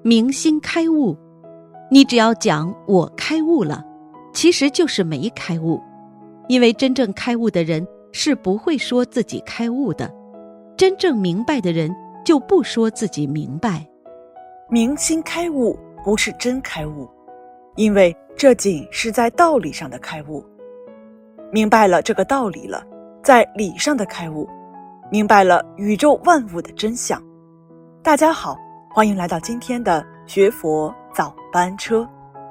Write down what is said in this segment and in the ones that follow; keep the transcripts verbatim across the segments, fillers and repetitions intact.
明心开悟。你只要讲我开悟了，其实就是没开悟，因为真正开悟的人是不会说自己开悟的，真正明白的人就不说自己明白。 明心开悟不是真开悟，因为这仅是在道理上的开悟。明白了这个道理了，在理上的开悟，明白了宇宙万物的真相。大家好，欢迎来到今天的学佛早班车。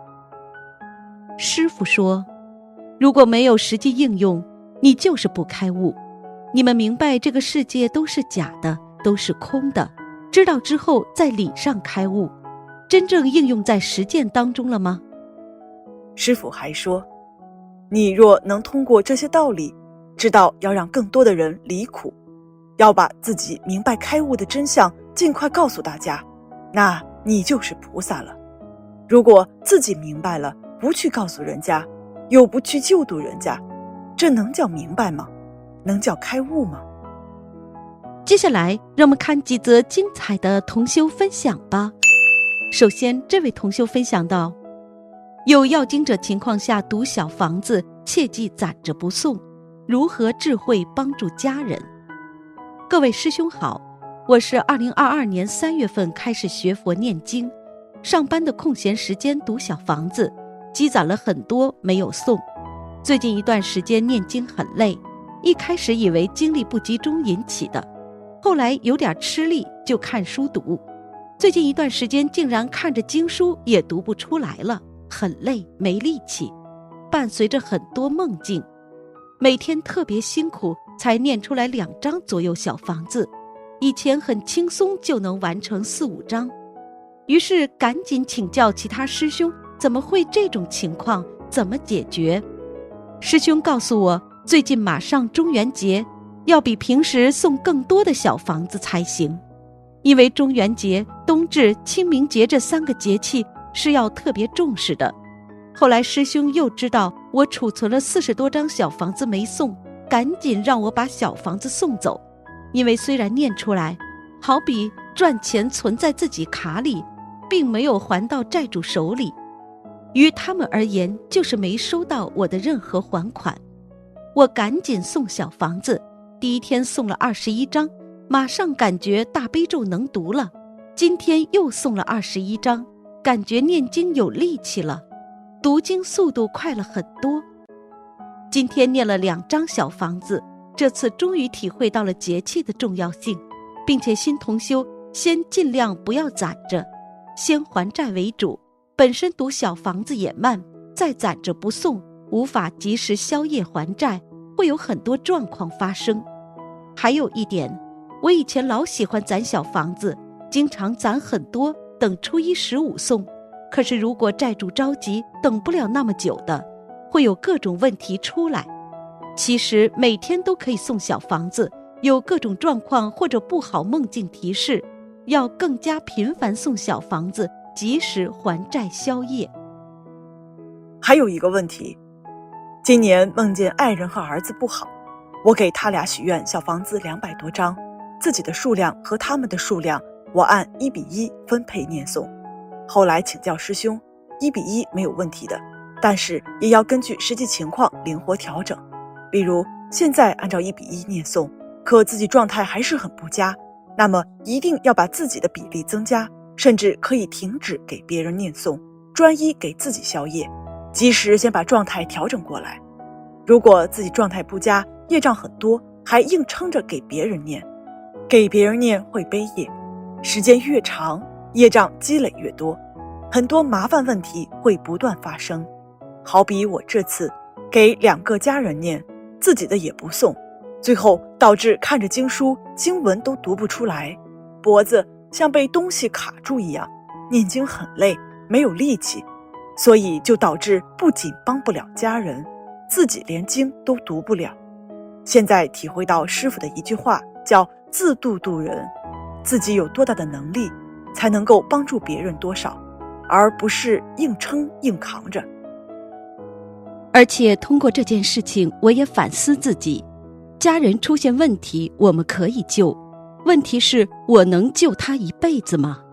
师父说，如果没有实际应用，你就是不开悟。你们明白这个世界都是假的，都是空的，知道之后在理上开悟，真正应用在实践当中了吗？ 师父还说，你若能通过这些道理，知道要让更多的人离苦，要把自己明白开悟的真相尽快告诉大家，那你就是菩萨了。如果自己明白了，不去告诉人家，又不去救度人家，这能叫明白吗？能叫开悟吗？ 接下来让我们看几则精彩的同修分享吧。首先，这位同修分享到，有要经者情况下读小房子，切记攒着不送，如何智慧帮助家人。各位师兄好，我是二零二二年三月份开始学佛念经，上班的空闲时间读小房子，积攒了很多没有送。最近一段时间念经很累，一开始以为精力不集中引起的，后来有点吃力就看书读，最近一段时间竟然看着经书也读不出来了，很累没力气，伴随着很多梦境，每天特别辛苦才念出来两张左右小房子，以前很轻松就能完成四五张，于是赶紧请教其他师兄，怎么会这种情况，怎么解决？师兄告诉我，最近马上中元节，要比平时送更多的小房子才行，因为中元节、冬至、清明节这三个节气是要特别重视的。后来师兄又知道我储存了四十多张小房子没送，赶紧让我把小房子送走，因为虽然念出来，好比赚钱存在自己卡里，并没有还到债主手里，于他们而言就是没收到我的任何还款。我赶紧送小房子，第一天送了二十一张，马上感觉大悲咒能读了，今天又送了二十一张，感觉念经有力气了，读经速度快了很多。今天念了两张小房子，这次终于体会到了节气的重要性，并且新同修先尽量不要攒着，先还债为主，本身读小房子也慢，再攒着不送，无法及时消业还债，会有很多状况发生。还有一点，我以前老喜欢攒小房子，经常攒很多，等初一十五送，可是如果债主着急，等不了那么久的，会有各种问题出来。其实每天都可以送小房子，有各种状况或者不好梦境提示，要更加频繁送小房子，及时还债消业。 还有一个问题，今年梦见爱人和儿子不好，我给他俩许愿小房子两百多张，自己的数量和他们的数量我按一比一分配念诵。后来请教师兄，一比一没有问题的，但是也要根据实际情况灵活调整。比如现在按照一比一念诵，可自己状态还是很不佳，那么一定要把自己的比例增加，甚至可以停止给别人念诵，专一给自己消业，及时先把状态调整过来。如果自己状态不佳，业障很多，还硬撑着给别人念，给别人念会背业，时间越长，业障积累越多，很多麻烦问题会不断发生。好比我这次给两个家人念，自己的也不送，最后导致看着经书经文都读不出来，脖子像被东西卡住一样，念经很累，没有力气，所以就导致不仅帮不了家人，自己连经都读不了。现在体会到师父的一句话，叫自度度人，自己有多大的能力才能够帮助别人多少，而不是硬撑硬扛着。 而且通过这件事情，我也反思自己，家人出现问题我们可以救，问题是我能救他一辈子吗？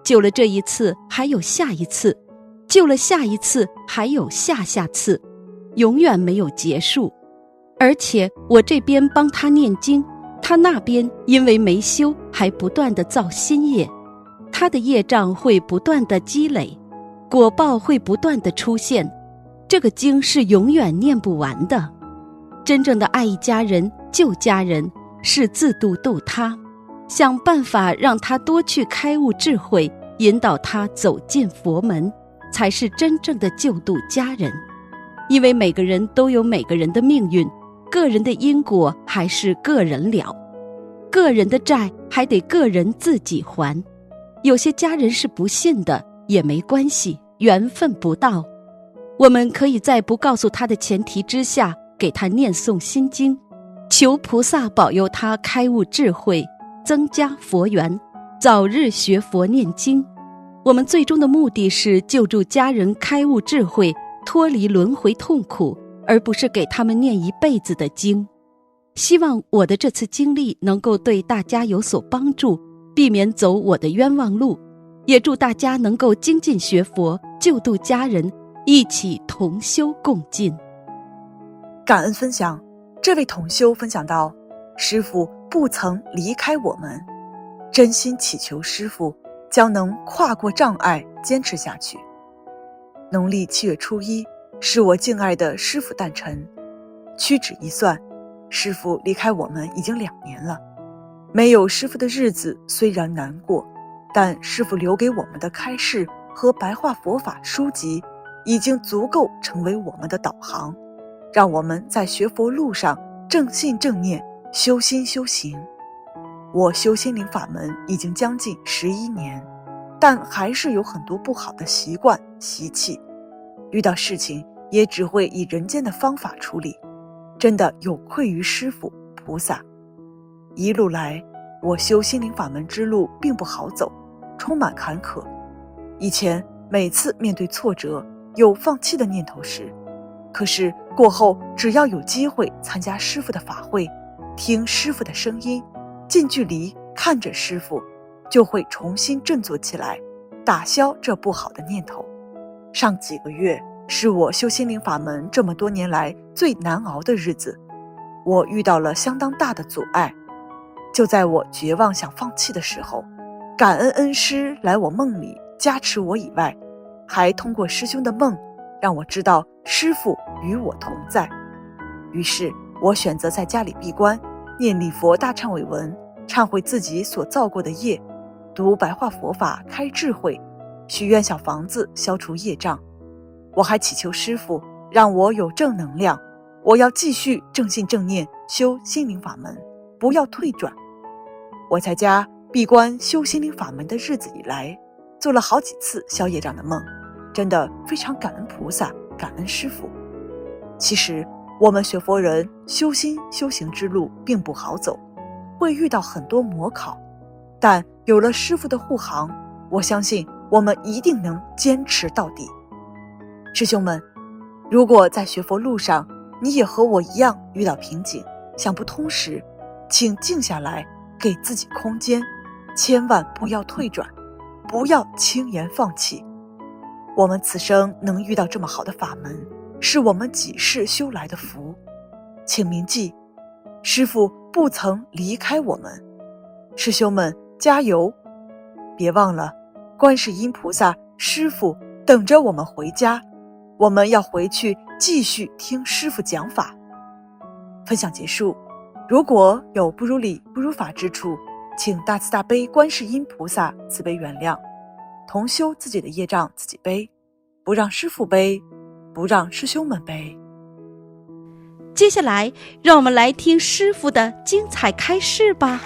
救了这一次，还有下一次，救了下一次，还有下下次，永远没有结束。而且我这边帮他念经，他那边因为没修，还不断地造新业，他的业障会不断地积累，果报会不断地出现，这个经是永远念不完的。真正的爱一家人救家人，是自度度他，想办法让他多去开悟智慧，引导他走进佛门，才是真正的救度家人。因为每个人都有每个人的命运，个人的因果还是个人了，个人的债还得个人自己还。有些家人是不信的，也没关系，缘分不到，我们可以在不告诉他的前提之下，给他念诵心经，求菩萨保佑他开悟智慧，增加佛缘，早日学佛念经。我们最终的目的是救助家人开悟智慧，脱离轮回痛苦，而不是给他们念一辈子的经。希望我的这次经历能够对大家有所帮助，避免走我的冤枉路，也祝大家能够精进学佛，救度家人，一起同修共进。 感恩分享，这位同修分享到，师父不曾离开我们，真心祈求师父将能跨过障碍，坚持下去。农历七月初一是我敬爱的师父诞辰，屈指一算，师父离开我们已经两年了。没有师父的日子虽然难过，但师父留给我们的开示和白话佛法书籍已经足够成为我们的导航，让我们在学佛路上正信正念，修心修行。我修心灵法门已经将近十一年，但还是有很多不好的习惯习气，遇到事情也只会以人间的方法处理，真的有愧于师父菩萨。一路来，我修心灵法门之路并不好走，充满坎坷。以前每次面对挫折有放弃的念头时，可是过后只要有机会参加师父的法会，听师父的声音，近距离看着师父，就会重新振作起来，打消这不好的念头。上几个月是我修心灵法门这么多年来最难熬的日子，我遇到了相当大的阻碍。就在我绝望想放弃的时候，感恩恩师来我梦里加持我以外，还通过师兄的梦让我知道师父与我同在。于是我选择在家里闭关，念礼佛大忏悔文，忏悔自己所造过的业，读白话佛法开智慧，许愿小房子消除业障。我还祈求师父让我有正能量，我要继续正信正念修心灵法门，不要退转。我在家闭关修心灵法门的日子以来，做了好几次消业障的梦，真的非常感恩菩萨，感恩师父。其实我们学佛人修心修行之路并不好走，会遇到很多模考，但有了师父的护航，我相信我们一定能坚持到底。师兄们，如果在学佛路上你也和我一样遇到瓶颈，想不通时，请静下来，给自己空间，千万不要退转，不要轻言放弃。我们此生能遇到这么好的法门，是我们几世修来的福，请铭记，师父不曾离开我们。师兄们加油，别忘了观世音菩萨师父等着我们回家，我们要回去继续听师父讲法。分享结束，如果有不如理不如法之处，请大慈大悲观世音菩萨慈悲原谅，同修自己的业障自己背，不让师父背，不让师兄们背。 接下来让我们来听师父的精彩开示吧。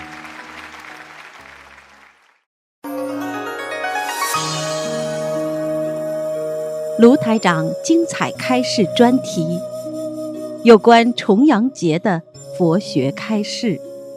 卢台长精彩开示专题，有关重阳节的佛学开示。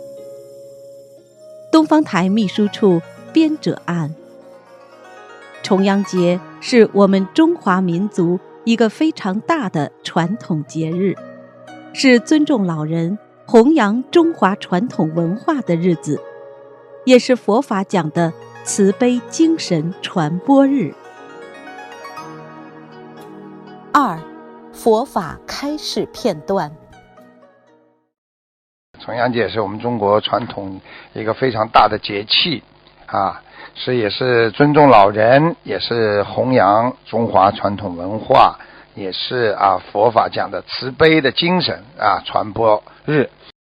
东方台秘书处编者案。重阳节是我们中华民族一个非常大的传统节日，是尊重老人、弘扬中华传统文化的日子，也是佛法讲的慈悲精神传播日。二、佛法开示片段。 重阳节是我们中国传统一个非常大的节气啊，是也是尊重老人，也是弘扬中华传统文化，也是啊佛法讲的慈悲的精神啊传播日。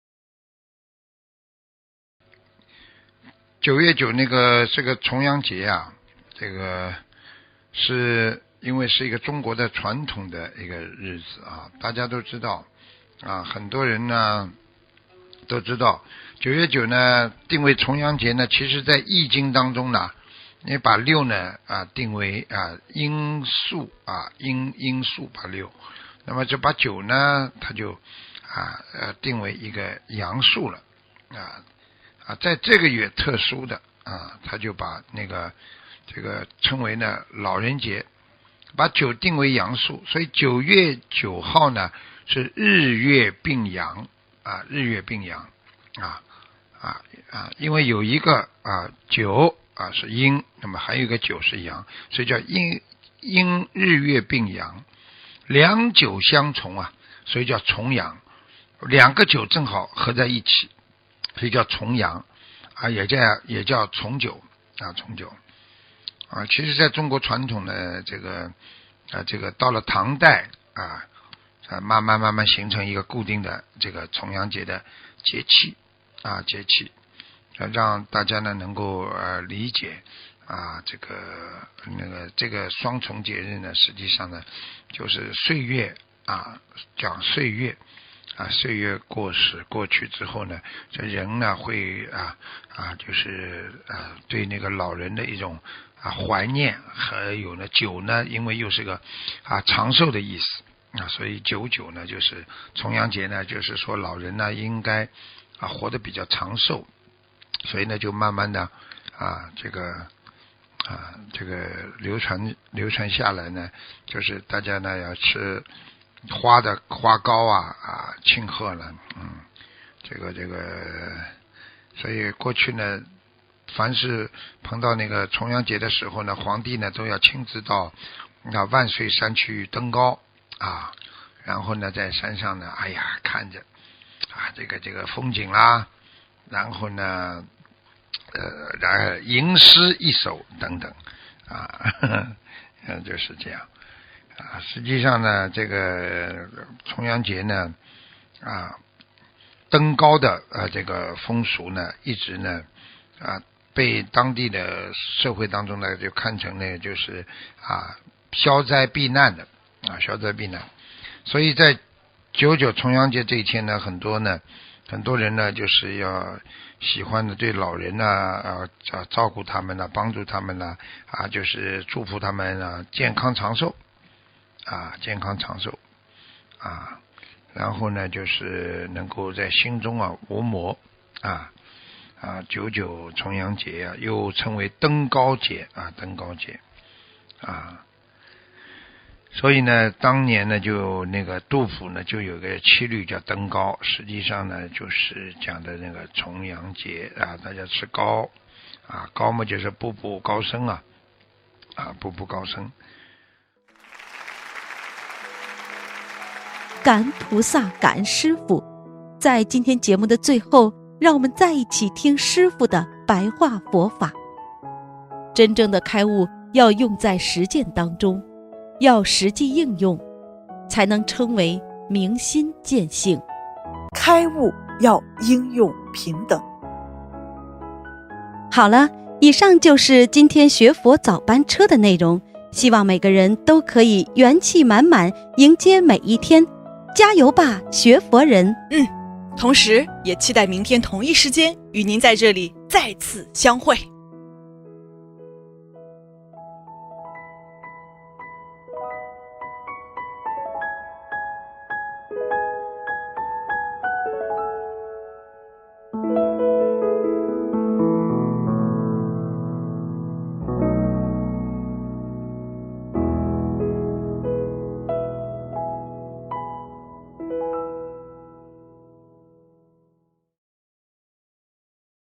九月九那个这个重阳节啊，这个是因为是一个中国的传统的一个日子啊，大家都知道啊，很多人呢都知道九月九呢定为重阳节呢，其实在易经当中呢，你把六呢啊定为啊阴数啊阴阴数把六，那么就把九呢它就啊呃定为一个阳数了啊啊在这个月特殊的啊，他就把那个这个称为呢老人节，把九定为阳数，所以九月九号呢是日月并阳啊，日月并阳啊啊啊，因为有一个啊九啊是阴，那么还有一个九是阳，所以叫阴阴日月并阳，两九相重啊，所以叫重阳，两个九正好合在一起，所以叫重阳啊，也叫也叫重九啊，重九啊。其实在中国传统的这个啊，这个到了唐代啊。啊，慢慢慢慢形成一个固定的这个重阳节的节气啊，节气，让大家呢能够呃理解啊，这个那个这个双重节日呢，实际上呢就是岁月啊，讲岁月啊，岁月过时过去之后呢，这人呢会啊啊，就是啊对那个老人的一种啊怀念，还有呢酒呢，因为又是个啊长寿的意思。啊，所以九九呢，就是重阳节呢，就是说老人呢应该啊活得比较长寿，所以呢就慢慢的啊这个啊这个流传流传下来呢，就是大家呢要吃花的花糕啊啊庆贺了，嗯，这个这个，所以过去呢，凡是碰到那个重阳节的时候呢，皇帝呢都要亲自到那万岁山去登高。啊，然后呢，在山上呢，哎呀，看着啊，这个这个风景啦，然后呢，呃，然后吟诗一首等等，啊，呵呵就是这样啊。实际上呢，这个重阳节呢，啊，登高的呃这个风俗呢，一直呢啊被当地的社会当中呢就看成呢就是啊消灾避难的。啊，消灾避难，所以在九九重阳节这一天呢，很多呢，很多人呢，就是要喜欢的对老人呢，啊，照顾他们呢，帮助他们呢，啊，就是祝福他们啊，健康长寿，啊，健康长寿，啊，然后呢，就是能够在心中啊无魔，啊啊，九九重阳节啊，又称为登高节啊，登高节，啊。所以呢，当年呢，就那个杜甫呢，就有个七律叫登高，实际上呢，就是讲的那个重阳节啊，大家吃糕啊，糕嘛就是步步高升啊，啊，步步高升。 感恩菩萨，感恩师父。在今天节目的最后，让我们再一起听师父的白话佛法。真正的开悟要用在实践当中。要实际应用，才能称为明心见性。 开悟要应用平等。 好了，以上就是今天学佛早班车的内容，希望每个人都可以元气满满迎接每一天，加油吧，学佛人！ 嗯，同时也期待明天同一时间与您在这里再次相会。